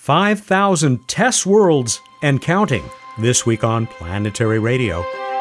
5,000 TESS worlds and counting, this week on Planetary Radio.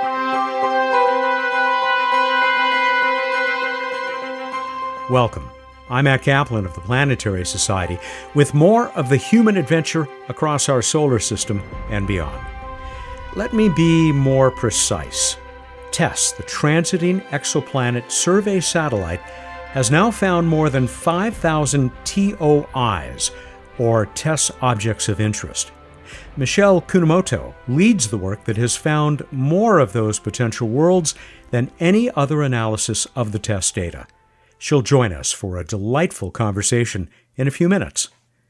Welcome. I'm Matt Kaplan of the Planetary Society with more of the human adventure across our solar system and beyond. Let me be more precise. TESS, the Transiting Exoplanet Survey Satellite, has now found more than 5,000 TOIs, or TESS Objects of Interest. Michelle Kunamoto leads the work that has found more of those potential worlds than any other analysis of the TESS data. She'll join us for a delightful conversation in a few minutes.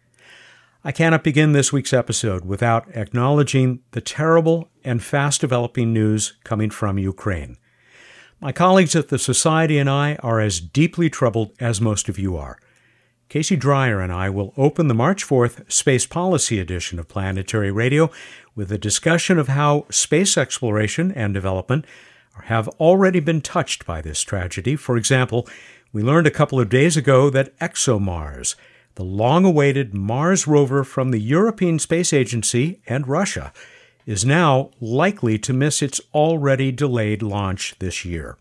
I cannot begin this week's episode without acknowledging the terrible and fast-developing news coming from Ukraine. My colleagues at the Society and I are as deeply troubled as most of you are. Casey Dreyer and I will open the March 4th Space Policy edition of Planetary Radio with a discussion of how space exploration and development have already been touched by this tragedy. For example, we learned a couple of days ago that ExoMars, the long-awaited Mars rover from the European Space Agency and Russia, is now likely to miss its already delayed launch this year.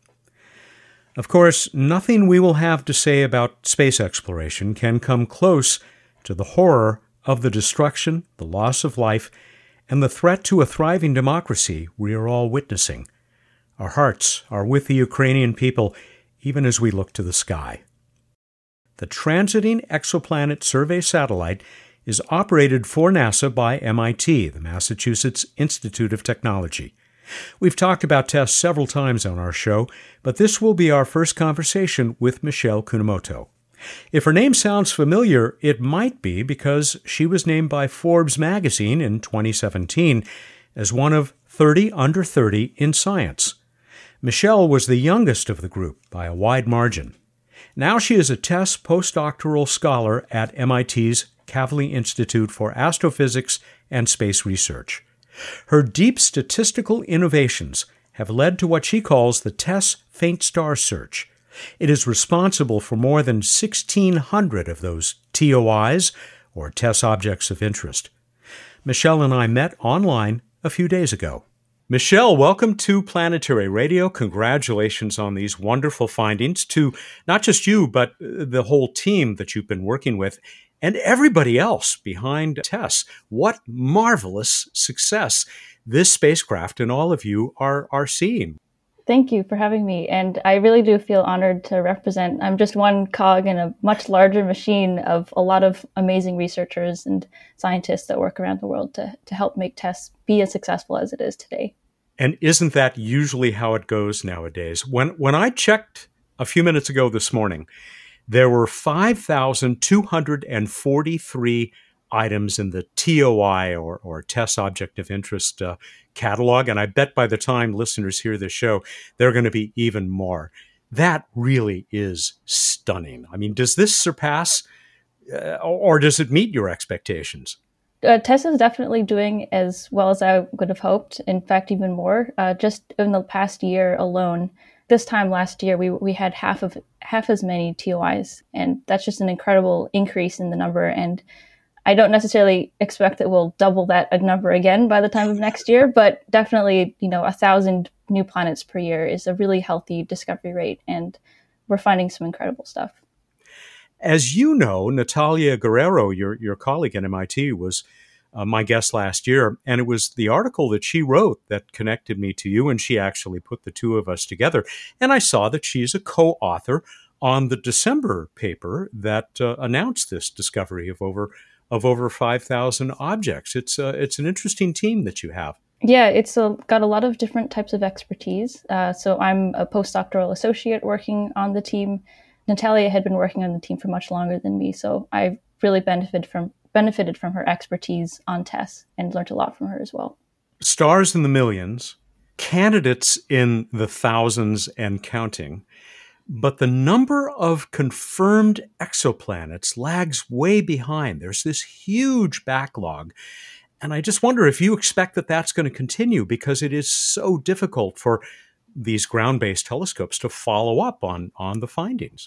Of course, nothing we will have to say about space exploration can come close to the horror of the destruction, the loss of life, and the threat to a thriving democracy we are all witnessing. Our hearts are with the Ukrainian people, even as we look to the sky. The Transiting Exoplanet Survey Satellite is operated for NASA by MIT, the Massachusetts Institute of Technology. We've talked about TESS several times on our show, but this will be our first conversation with Michelle Kunamoto. If her name sounds familiar, it might be because she was named by Forbes magazine in 2017 as one of 30 under 30 in science. Michelle was the youngest of the group by a wide margin. Now she is a TESS postdoctoral scholar at MIT's Kavli Institute for Astrophysics and Space Research. Her deep statistical innovations have led to what she calls the TESS Faint Star Search. It is responsible for more than 1,600 of those TOIs, or TESS Objects of Interest. Michelle and I met online a few days ago. Michelle, welcome to Planetary Radio. Congratulations on these wonderful findings to not just you, but the whole team that you've been working with and everybody else behind TESS. What marvelous success this spacecraft and all of you are seeing. Thank you for having me. And I really do feel honored to represent. I'm just one cog in a much larger machine of a lot of amazing researchers and scientists that work around the world to help make TESS be as successful as it is today. And isn't that usually how it goes nowadays? When I checked a few minutes ago this morning, there were 5,243 items in the TOI or TESS Object of Interest catalog, and I bet by the time listeners hear this show, there are going to be even more. That really is stunning. I mean, does this surpass or does it meet your expectations? TESS is definitely doing as well as I would have hoped. In fact, even more. Just in the past year alone, this time last year, we had half as many TOIs, and that's just an incredible increase in the number. And I don't necessarily expect that we'll double that number again by the time of next year, but definitely, 1,000 new planets per year is a really healthy discovery rate, and we're finding some incredible stuff. As you know, Natalia Guerrero, your colleague at MIT, was my guest last year, and it was the article that she wrote that connected me to you, and she actually put the two of us together. And I saw that she's a co-author on the December paper that announced this discovery of over 5,000 objects. It's an interesting team that you have. Yeah, it's got a lot of different types of expertise. So I'm a postdoctoral associate working on the team. Natalia had been working on the team for much longer than me, so I really benefited from her expertise on TESS and learned a lot from her as well. Stars in the millions, candidates in the thousands and counting, but the number of confirmed exoplanets lags way behind. There's this huge backlog, and I just wonder if you expect that that's going to continue because it is so difficult for these ground-based telescopes to follow up on the findings.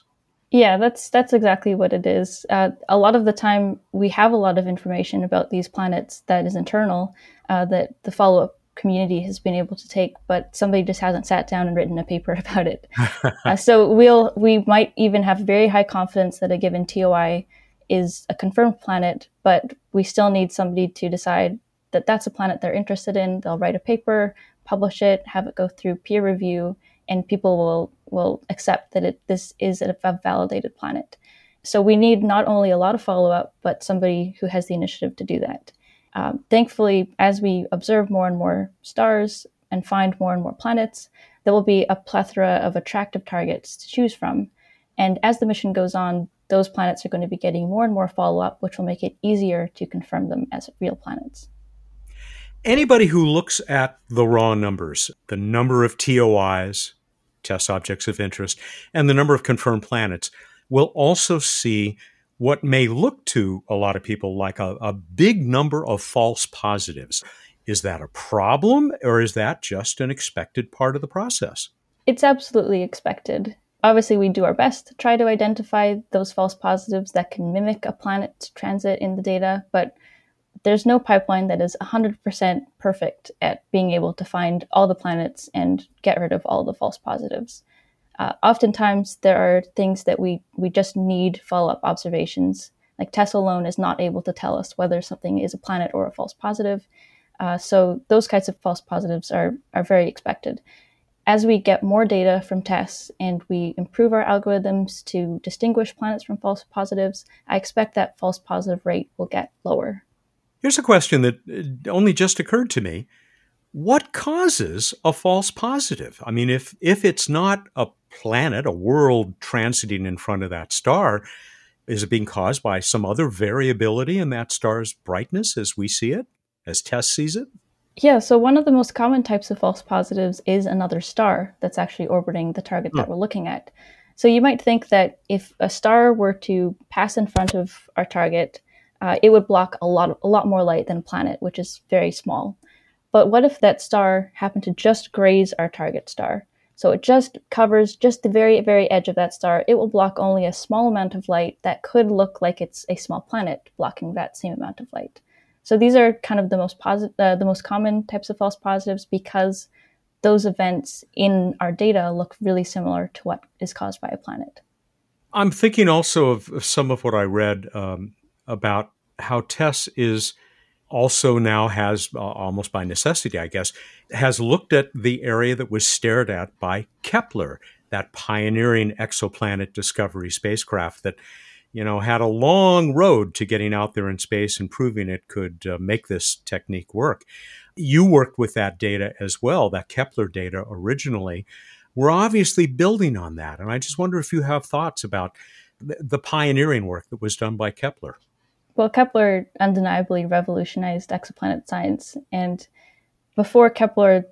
Yeah, that's exactly what it is. A lot of the time, we have a lot of information about these planets that is internal, that the follow-up community has been able to take, but somebody just hasn't sat down and written a paper about it. So we might even have very high confidence that a given TOI is a confirmed planet, but we still need somebody to decide that that's a planet they're interested in. They'll write a paper, publish it, have it go through peer review, and people will accept that this is a validated planet. So we need not only a lot of follow-up, but somebody who has the initiative to do that. Thankfully, as we observe more and more stars and find more and more planets, there will be a plethora of attractive targets to choose from. And as the mission goes on, those planets are going to be getting more and more follow-up, which will make it easier to confirm them as real planets. Anybody who looks at the raw numbers, the number of TOIs, test objects of interest, and the number of confirmed planets, will also see what may look to a lot of people like a big number of false positives. Is that a problem, or is that just an expected part of the process? It's absolutely expected. Obviously, we do our best to try to identify those false positives that can mimic a planet's transit in the data, but there's no pipeline that is 100% perfect at being able to find all the planets and get rid of all the false positives. Oftentimes, there are things that we just need follow-up observations. Like TESS alone is not able to tell us whether something is a planet or a false positive. So those kinds of false positives are very expected. As we get more data from TESS and we improve our algorithms to distinguish planets from false positives, I expect that false positive rate will get lower. Here's a question that only just occurred to me. What causes a false positive? I mean, if it's not a planet, a world transiting in front of that star, is it being caused by some other variability in that star's brightness as we see it, as TESS sees it? Yeah, so one of the most common types of false positives is another star that's actually orbiting the target that we're looking at. So you might think that if a star were to pass in front of our target, it would block a lot more light than a planet, which is very small. But what if that star happened to just graze our target star? So it just covers just the very, very edge of that star. It will block only a small amount of light that could look like it's a small planet blocking that same amount of light. So these are kind of the most common types of false positives because those events in our data look really similar to what is caused by a planet. I'm thinking also of some of what I read about how TESS is also now has, almost by necessity, I guess, has looked at the area that was stared at by Kepler, that pioneering exoplanet discovery spacecraft that, had a long road to getting out there in space and proving it could make this technique work. You worked with that data as well, that Kepler data originally. We're obviously building on that. And I just wonder if you have thoughts about the pioneering work that was done by Kepler. Well, Kepler undeniably revolutionized exoplanet science. And before Kepler,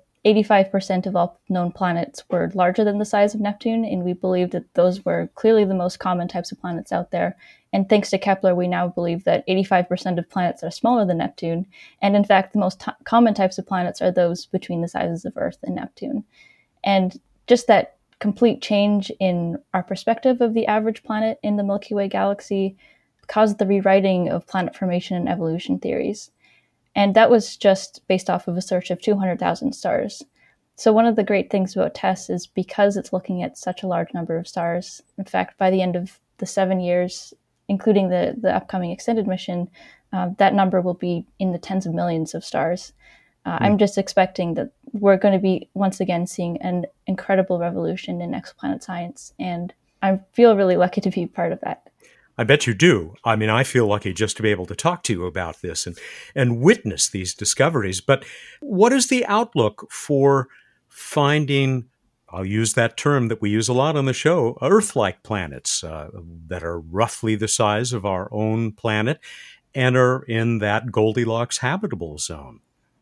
85% of all known planets were larger than the size of Neptune, and we believed that those were clearly the most common types of planets out there. And thanks to Kepler, we now believe that 85% of planets are smaller than Neptune. And in fact, the most common types of planets are those between the sizes of Earth and Neptune. And just that complete change in our perspective of the average planet in the Milky Way galaxy caused the rewriting of planet formation and evolution theories. And that was just based off of a search of 200,000 stars. So one of the great things about TESS is because it's looking at such a large number of stars. In fact, by the end of the 7 years, including the upcoming extended mission, that number will be in the tens of millions of stars. I'm just expecting that we're going to be once again seeing an incredible revolution in exoplanet science. And I feel really lucky to be part of that. I bet you do. I mean, I feel lucky just to be able to talk to you about this and witness these discoveries. But what is the outlook for finding, I'll use that term that we use a lot on the show, Earth-like planets that are roughly the size of our own planet and are in that Goldilocks habitable zone?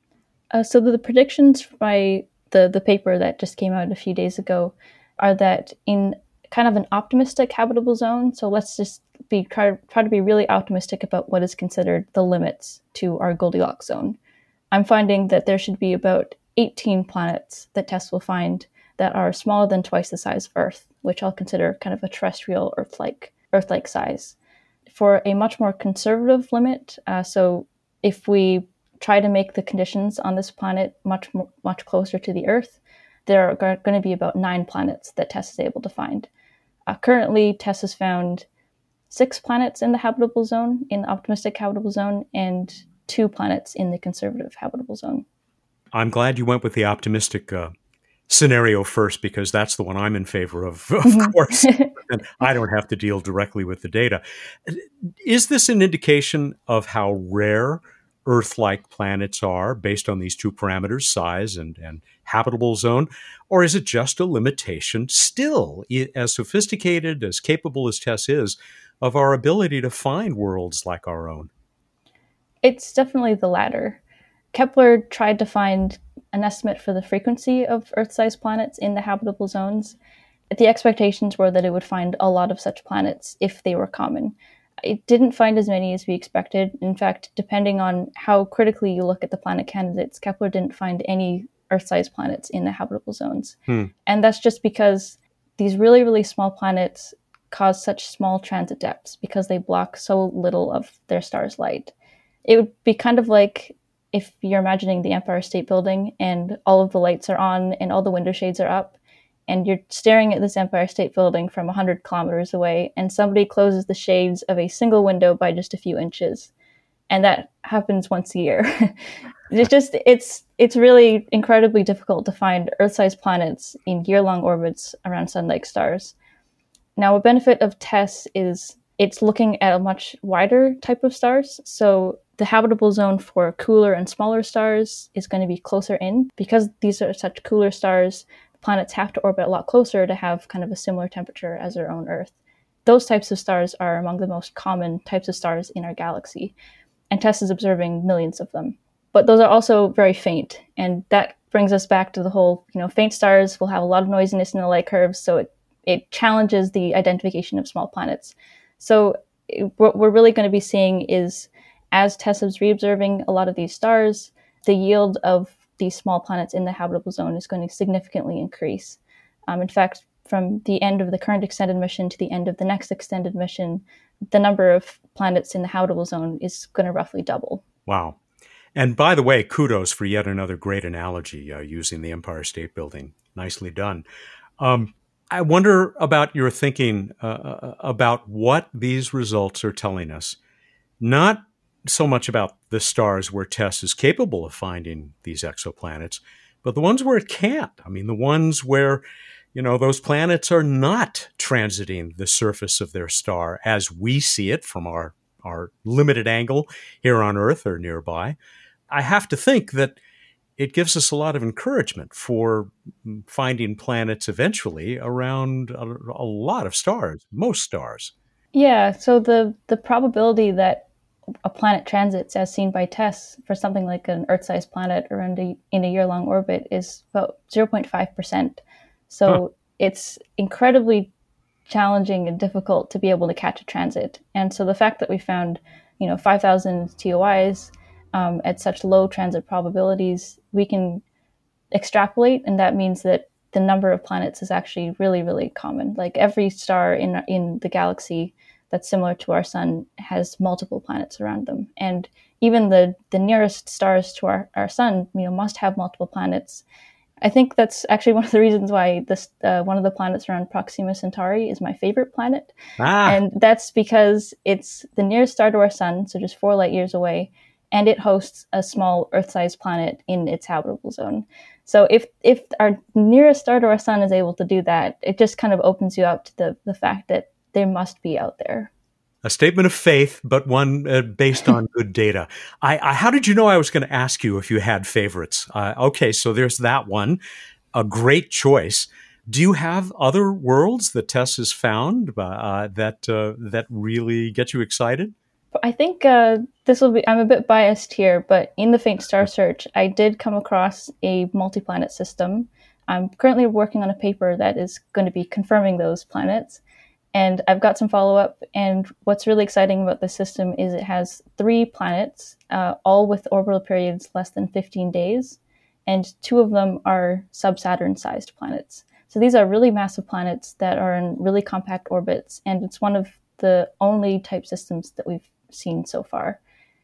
So the predictions by the paper that just came out a few days ago are that in kind of an optimistic habitable zone, so let's just try to be really optimistic about what is considered the limits to our Goldilocks zone. I'm finding that there should be about 18 planets that TESS will find that are smaller than twice the size of Earth. which I'll consider kind of a terrestrial Earth-like size. For a much more conservative limit, so if we try to make the conditions on this planet much closer to the Earth, there are going to be about 9 planets that TESS is able to find. Currently, TESS has found 6 planets in the habitable zone, in the optimistic habitable zone, and 2 planets in the conservative habitable zone. I'm glad you went with the optimistic scenario first, because that's the one I'm in favor of course. And I don't have to deal directly with the data. Is this an indication of how rare Earth-like planets are based on these 2 parameters, size and habitable zone? Or is it just a limitation, still, as sophisticated, as capable as TESS is, of our ability to find worlds like our own? It's definitely the latter. Kepler tried to find an estimate for the frequency of Earth-sized planets in the habitable zones. The expectations were that it would find a lot of such planets if they were common. It didn't find as many as we expected. In fact, depending on how critically you look at the planet candidates, Kepler didn't find any Earth-sized planets in the habitable zones. And that's just because these really, really small planets cause such small transit depths because they block so little of their star's light. It would be kind of like if you're imagining the Empire State Building and all of the lights are on and all the window shades are up, and you're staring at this Empire State Building from 100 kilometers away, and somebody closes the shades of a single window by just a few inches. And that happens once a year. It's really incredibly difficult to find Earth-sized planets in year-long orbits around sun-like stars. Now, a benefit of TESS is it's looking at a much wider type of stars. So the habitable zone for cooler and smaller stars is going to be closer in. Because these are such cooler stars, planets have to orbit a lot closer to have kind of a similar temperature as our own Earth. Those types of stars are among the most common types of stars in our galaxy, and TESS is observing millions of them. But those are also very faint, and that brings us back to the whole, faint stars will have a lot of noisiness in the light curves, so it challenges the identification of small planets. So what we're really going to be seeing is, as TESS is reobserving a lot of these stars, the yield of these small planets in the habitable zone is going to significantly increase. In fact, from the end of the current extended mission to the end of the next extended mission, the number of planets in the habitable zone is going to roughly double. Wow. And by the way, kudos for yet another great analogy using the Empire State Building. Nicely done. I wonder about your thinking about what these results are telling us. Not so much about the stars where TESS is capable of finding these exoplanets, but the ones where it can't. I mean, the ones where, those planets are not transiting the surface of their star as we see it from our limited angle here on Earth or nearby. I have to think that it gives us a lot of encouragement for finding planets eventually around a lot of stars, most stars. Yeah, so the probability that a planet transits as seen by TESS for something like an Earth-sized planet around in a year-long orbit is about 0.5%. So It's incredibly challenging and difficult to be able to catch a transit. And so the fact that we found, 5,000 TOIs at such low transit probabilities, we can extrapolate, and that means that the number of planets is actually really, really common. Like every star in the galaxy that's similar to our sun has multiple planets around them. And even the nearest stars to our sun, must have multiple planets. I think that's actually one of the reasons why this one of the planets around Proxima Centauri is my favorite planet. And that's because it's the nearest star to our sun, so just 4 light years away, and it hosts a small Earth-sized planet in its habitable zone. So if our nearest star to our sun is able to do that, it just kind of opens you up to the fact that they must be out there. A statement of faith, but one based on good data. How did you know I was going to ask you if you had favorites? Okay, so there's that one. A great choice. Do you have other worlds that TESS has found that really get you excited? I think this will be, I'm a bit biased here, but in the faint star search, I did come across a multi-planet system. I'm currently working on a paper that is going to be confirming those planets. And I've got some follow-up, and what's really exciting about this system is it has 3 planets, all with orbital periods less than 15 days, and 2 of them are sub-Saturn-sized planets. So these are really massive planets that are in really compact orbits, and it's one of the only type systems that we've seen so far.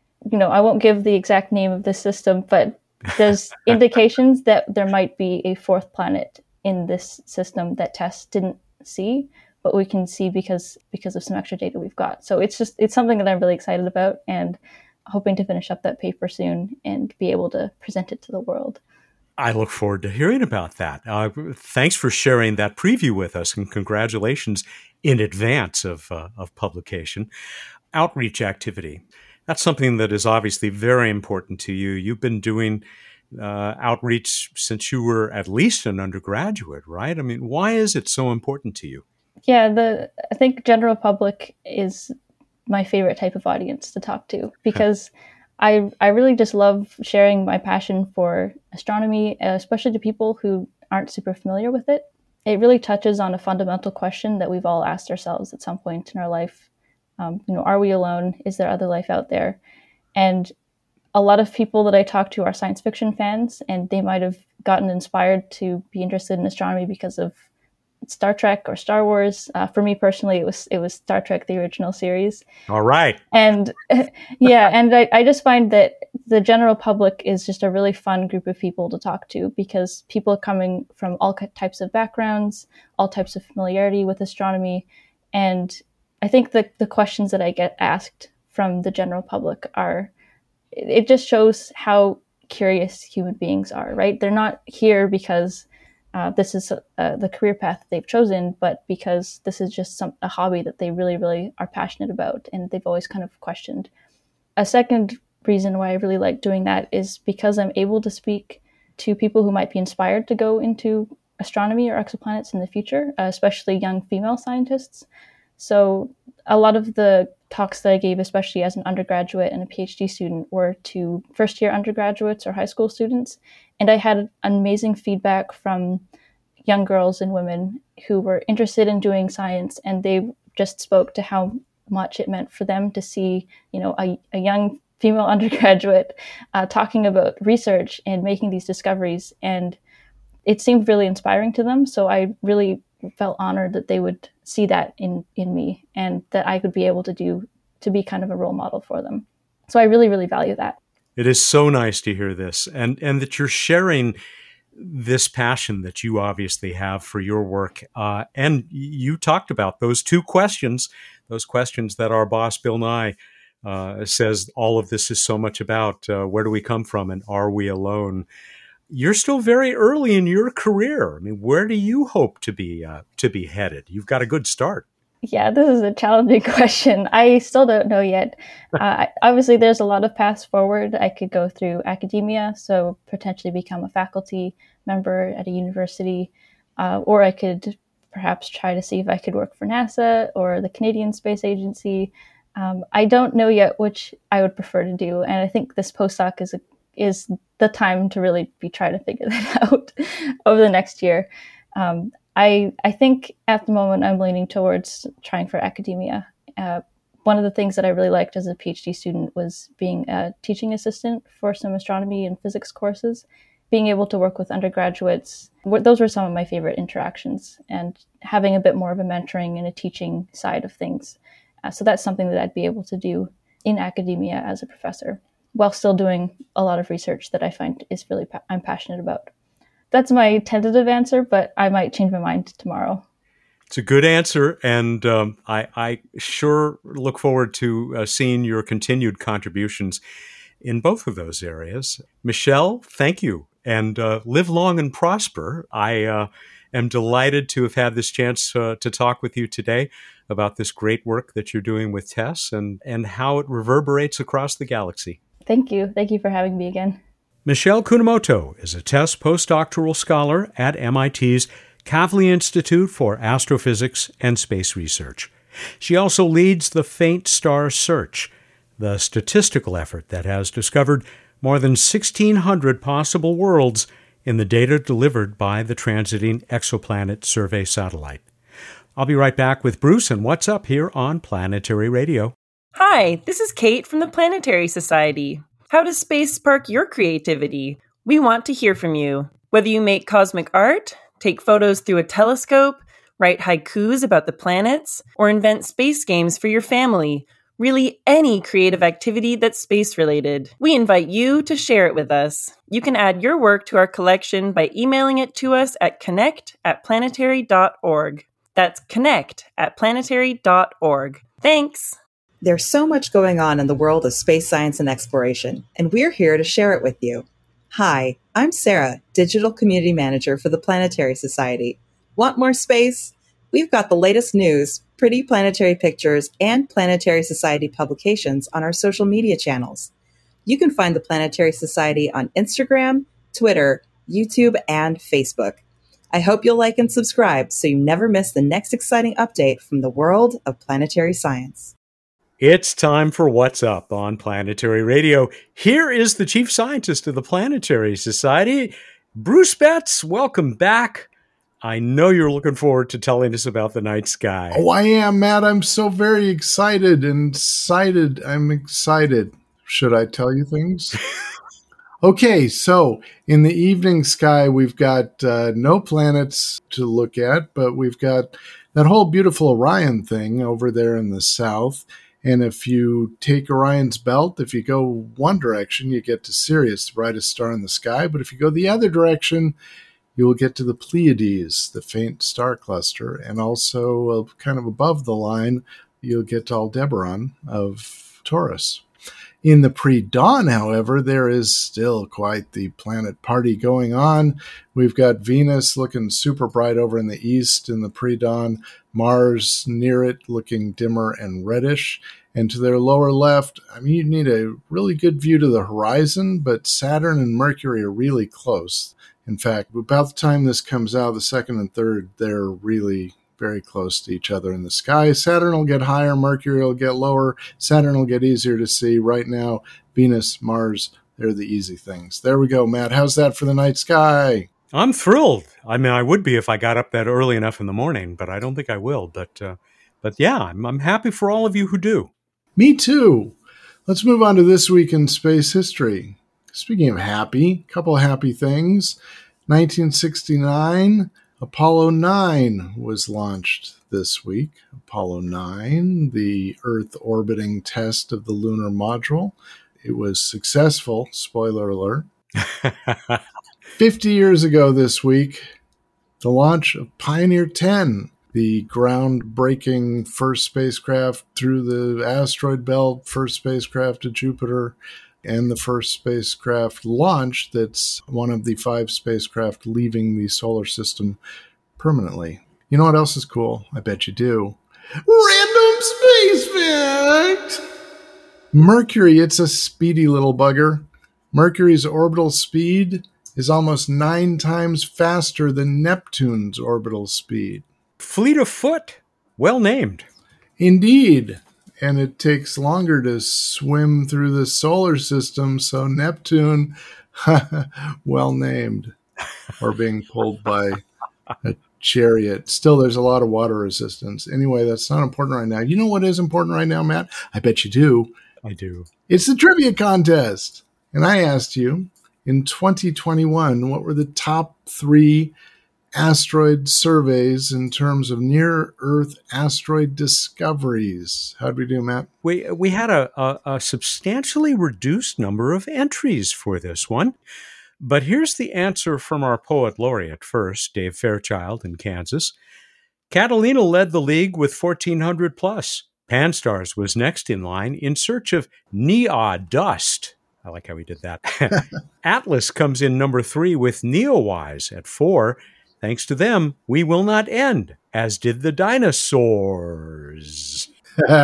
I won't give the exact name of this system, but there's indications that there might be a fourth planet in this system that TESS didn't see, but we can see because of some extra data we've got. So it's something that I'm really excited about, and hoping to finish up that paper soon and be able to present it to the world. I look forward to hearing about that. Thanks for sharing that preview with us, and congratulations in advance of publication. Outreach activity. That's something that is obviously very important to you. You've been doing outreach since you were at least an undergraduate, right? I mean, why is it so important to you? Yeah, I think general public is my favorite type of audience to talk to, because I really just love sharing my passion for astronomy, especially to people who aren't super familiar with it. It really touches on a fundamental question that we've all asked ourselves at some point in our life. Are we alone? Is there other life out there? And a lot of people that I talk to are science fiction fans, and they might have gotten inspired to be interested in astronomy because of Star Trek or Star Wars. For me personally, it was Star Trek, the original series. All right. And yeah, and I just find that the general public is just a really fun group of people to talk to, because people are coming from all types of backgrounds, all types of familiarity with astronomy. And I think the questions that I get asked from the general public it just shows how curious human beings are, right? They're not here because this is the career path they've chosen, but because this is just a hobby that they really, really are passionate about, and they've always kind of questioned. A second reason why I really like doing that is because I'm able to speak to people who might be inspired to go into astronomy or exoplanets in the future, especially young female scientists. So a lot of the talks that I gave, especially as an undergraduate and a PhD student, were to first-year undergraduates or high school students. And I had amazing feedback from young girls and women who were interested in doing science, and they just spoke to how much it meant for them to see, a young female undergraduate talking about research and making these discoveries. And it seemed really inspiring to them. So I really felt honored that they would see that in me, and that I could be able to be kind of a role model for them. So I really, really value that. It is so nice to hear this, and that you're sharing this passion that you obviously have for your work. And you talked about those two questions, that our boss, Bill Nye, says all of this is so much about. Where do we come from, and are we alone? You're still very early in your career. I mean, where do you hope to be headed? You've got a good start. Yeah, this is a challenging question. I still don't know yet. Obviously, there's a lot of paths forward. I could go through academia, so potentially become a faculty member at a university, or I could perhaps try to see if I could work for NASA or the Canadian Space Agency. I don't know yet which I would prefer to do, and I think this postdoc is the time to really be trying to figure that out over the next year. I think at the moment I'm leaning towards trying for academia. One of the things that I really liked as a PhD student was being a teaching assistant for some astronomy and physics courses. Being able to work with undergraduates, those were some of my favorite interactions, and having a bit more of a mentoring and a teaching side of things. So that's something that I'd be able to do in academia as a professor, while still doing a lot of research that I find is really I'm passionate about. That's my tentative answer, but I might change my mind tomorrow. It's a good answer, and I sure look forward to seeing your continued contributions in both of those areas. Michelle, thank you, and live long and prosper. I am delighted to have had this chance to talk with you today about this great work that you're doing with TESS and how it reverberates across the galaxy. Thank you. Thank you for having me again. Michelle Kunamoto is a TESS postdoctoral scholar at MIT's Kavli Institute for Astrophysics and Space Research. She also leads the Faint Star Search, the statistical effort that has discovered more than 1,600 possible worlds in the data delivered by the Transiting Exoplanet Survey satellite. I'll be right back with Bruce and What's Up here on Planetary Radio. Hi, this is Kate from the Planetary Society. How does space spark your creativity? We want to hear from you. Whether you make cosmic art, take photos through a telescope, write haikus about the planets, or invent space games for your family. Really, any creative activity that's space-related. We invite you to share it with us. You can add your work to our collection by emailing it to us at connect@planetary.org. That's connect@planetary.org. Thanks! There's so much going on in the world of space science and exploration, and we're here to share it with you. Hi, I'm Sarah, Digital Community Manager for the Planetary Society. Want more space? We've got the latest news, pretty planetary pictures, and Planetary Society publications on our social media channels. You can find the Planetary Society on Instagram, Twitter, YouTube, and Facebook. I hope you'll like and subscribe so you never miss the next exciting update from the world of planetary science. It's time for What's Up on Planetary Radio. Here is the Chief Scientist of the Planetary Society, Bruce Betts. Welcome back. I know you're looking forward to telling us about the night sky. Oh, I am, Matt. I'm so very excited and excited. I'm excited. Should I tell you things? Okay, so in the evening sky, we've got no planets to look at, but we've got that whole beautiful Orion thing over there in the south. And if you take Orion's belt, if you go one direction, you get to Sirius, the brightest star in the sky. But if you go the other direction, you will get to the Pleiades, the faint star cluster, and also kind of above the line, you'll get to Aldebaran of Taurus. In the pre-dawn, however, there is still quite the planet party going on. We've got Venus looking super bright over in the east in the pre-dawn, Mars near it looking dimmer and reddish, and to their lower left, you need a really good view to the horizon, but Saturn and Mercury are really close. In fact, about the time this comes out, the second and third, they're really very close to each other in the sky. Saturn will get higher, Mercury will get lower, Saturn will get easier to see. Right now, Venus, Mars, they're the easy things. There we go, Matt. How's that for the night sky? I'm thrilled. I would be if I got up that early enough in the morning, but I don't think I will. But yeah, I'm happy for all of you who do. Me too. Let's move on to This Week in Space History. Speaking of happy, a couple of happy things. 1969, Apollo 9 was launched this week. Apollo 9, the Earth orbiting test of the lunar module. It was successful, spoiler alert. 50 years ago this week, the launch of Pioneer 10, the groundbreaking first spacecraft through the asteroid belt, first spacecraft to Jupiter, and the first spacecraft launch that's one of the 5 spacecraft leaving the solar system permanently. You know what else is cool? I bet you do. Random space fact! Mercury, it's a speedy little bugger. Mercury's orbital speed is almost 9 times faster than Neptune's orbital speed. Fleet of foot. Well named. Indeed. And it takes longer to swim through the solar system, so Neptune, well named, or being pulled by a chariot. Still, there's a lot of water resistance. Anyway, that's not important right now. You know what is important right now, Matt? I bet you do. I do. It's the trivia contest. And I asked you, in 2021, what were the top 3 asteroid surveys in terms of near-Earth asteroid discoveries? How'd we do, Matt? We had a substantially reduced number of entries for this one. But here's the answer from our poet laureate first, Dave Fairchild in Kansas. Catalina led the league with 1,400 plus. Pan-STARRS was next in line in search of Neaw dust. I like how he did that. Atlas comes in number 3 with Neowise at 4. Thanks to them, we will not end, as did the dinosaurs.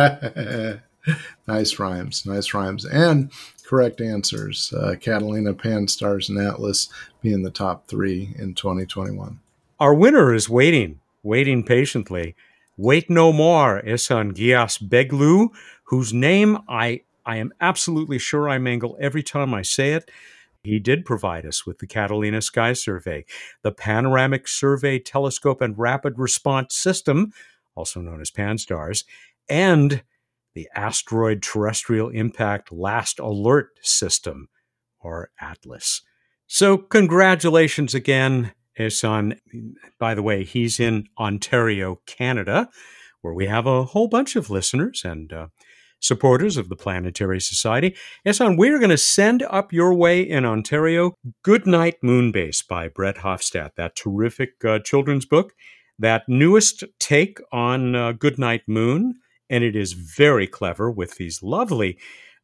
Nice rhymes. And correct answers. Catalina, Pan-STARRS, and Atlas being the top 3 in 2021. Our winner is waiting patiently. Wait no more, Ehsan Giyas Beglu, whose name I am absolutely sure I mangle every time I say it. He did provide us with the Catalina Sky Survey, the Panoramic Survey Telescope and Rapid Response System, also known as Pan-STARRS, and the Asteroid Terrestrial Impact Last Alert System, or ATLAS. So congratulations again, Ehson, by the way, he's in Ontario, Canada, where we have a whole bunch of listeners and supporters of the Planetary Society. Ehson, we're going to send up your way in Ontario Goodnight Moonbase by Brett Hofstadt, that terrific children's book, that newest take on Goodnight Moon. And it is very clever with these lovely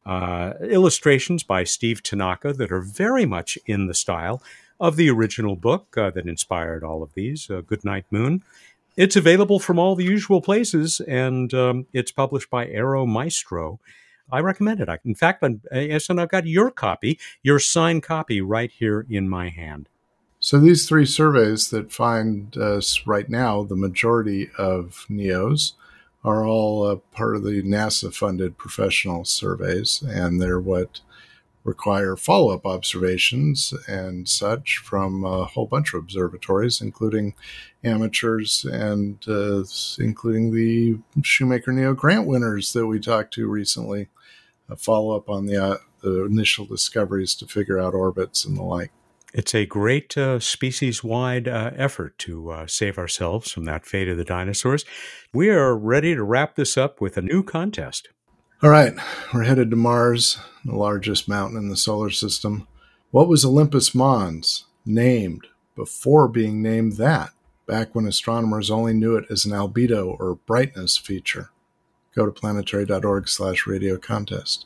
illustrations by Steve Tanaka that are very much in the style of the original book that inspired all of these, Goodnight Moon. It's available from all the usual places, and it's published by Aero Maestro. I recommend it. In fact, I've got your copy, your signed copy, right here in my hand. So these 3 surveys that find us right now, the majority of NEOs, are all part of the NASA-funded professional surveys, and they're what require follow-up observations and such from a whole bunch of observatories, including amateurs and including the Shoemaker NEO grant winners that we talked to recently, a follow-up on the initial discoveries to figure out orbits and the like. It's a great species-wide effort to save ourselves from that fate of the dinosaurs. We are ready to wrap this up with a new contest. All right, we're headed to Mars, the largest mountain in the solar system. What was Olympus Mons named before being named that, back when astronomers only knew it as an albedo or brightness feature? Go to planetary.org/radio contest.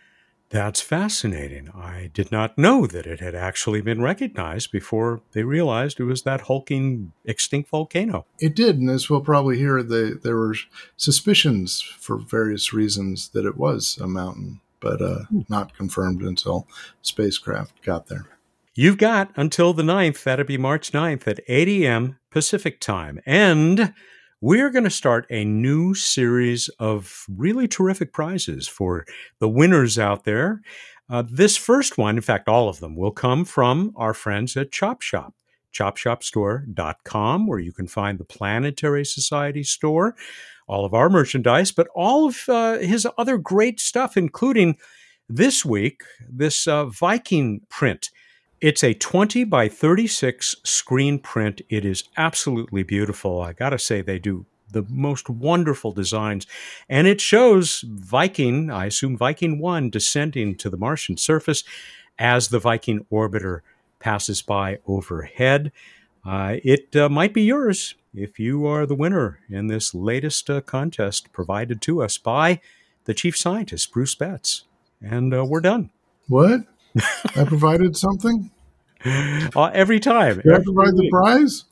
That's fascinating. I did not know that it had actually been recognized before they realized it was that hulking extinct volcano. It did, and as we'll probably hear, there were suspicions for various reasons that it was a mountain, but not confirmed until spacecraft got there. You've got until the 9th, that'll be March 9th at 8 a.m. Pacific time. And we're going to start a new series of really terrific prizes for the winners out there. This first one, in fact, all of them, will come from our friends at Chop Shop, chopshopstore.com, where you can find the Planetary Society store, all of our merchandise, but all of his other great stuff, including this week, this Viking print. It's a 20 by 36 screen print. It is absolutely beautiful. I got to say, they do the most wonderful designs. And it shows Viking, I assume Viking 1, descending to the Martian surface as the Viking orbiter passes by overhead. It might be yours if you are the winner in this latest contest provided to us by the chief scientist, Bruce Betts. And we're done. What? I provided something? Every time. Did I provide the prize?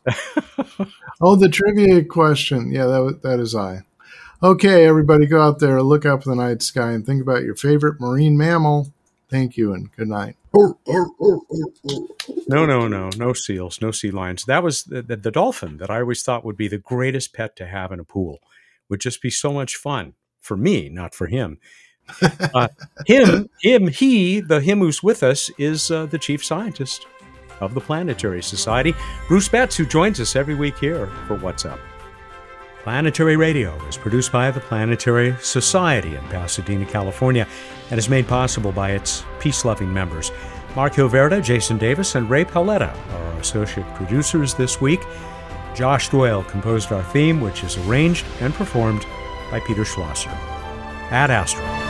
Oh, the trivia question. Yeah, that is I. Okay, everybody go out there, look up the night sky, and think about your favorite marine mammal. Thank you, and good night. No seals, no sea lions. That was the dolphin that I always thought would be the greatest pet to have in a pool. Would just be so much fun for me, not for him. Him who's with us is the chief scientist of the Planetary Society, Bruce Betts, who joins us every week here for What's Up. Planetary Radio is produced by the Planetary Society in Pasadena, California, and is made possible by its peace-loving members. Mark Hilverda, Jason Davis, and Ray Paletta are our associate producers this week. Josh Doyle composed our theme, which is arranged and performed by Peter Schlosser. Ad Astra.